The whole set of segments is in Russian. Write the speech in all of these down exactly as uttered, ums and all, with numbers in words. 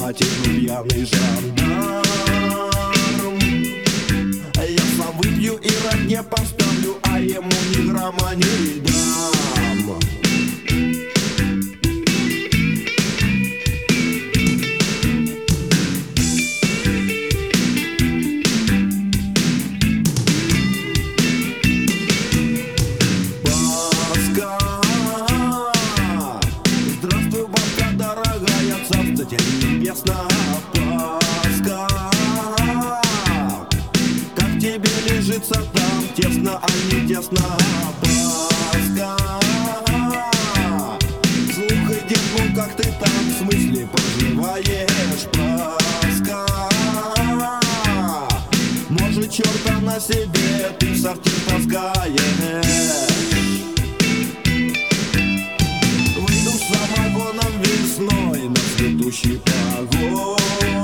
матину пьяный жандарм. Я сам выпью и родне поставлю, а ему ни грамма не дам. Небесная Пасха, как тебе лежится там, тесно, а не тесно, Пасха. Слухай, дед, ну как ты там, в смысле проживаешь, Пасха? Может, черта на себе ты в сортир таскаешь? Выйду с самогоном весной на цветущий погост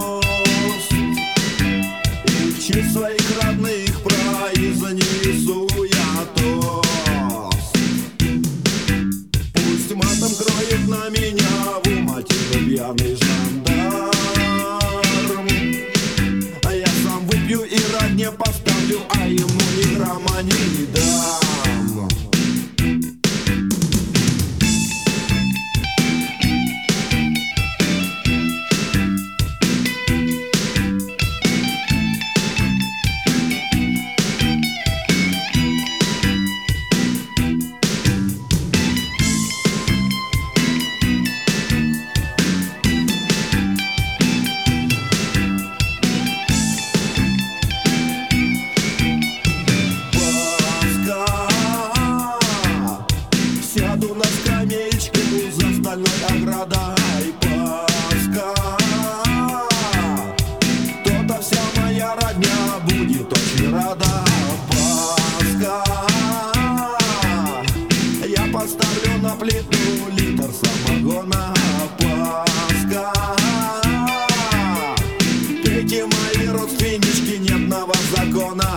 и в честь своих родных произнесу я тост. Пусть матом кроет на меня в уматину пьяный жандарм, а я сам выпью и родне поставлю, а ему ни грамма не дам. Сяду на скамеечку за стальной оградой, Пасха. То-то вся моя родня будет очень рада, Пасха. Я поставлю на плиту литр самогона, Пасха. Эти мои родственнички, нетного закона.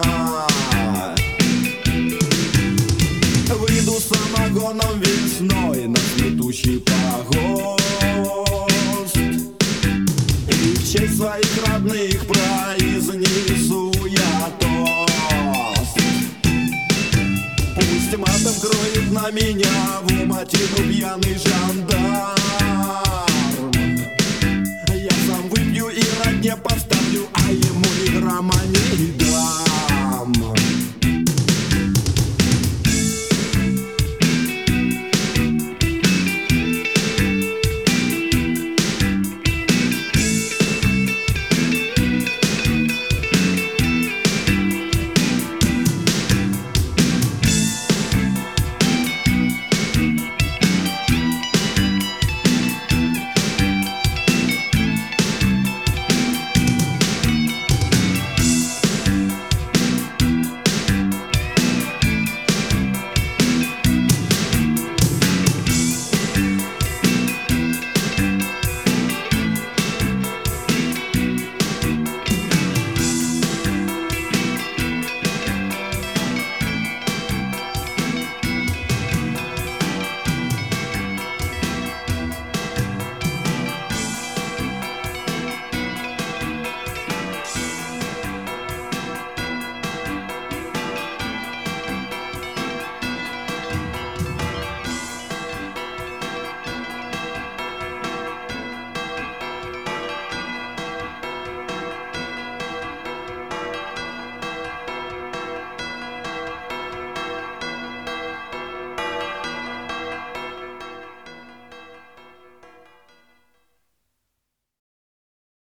Выйду с самогоном весной на цветущий погост и в честь своих родных произнесу я тост. Пусть матом кроет на меня в уматину пьяный жандарм,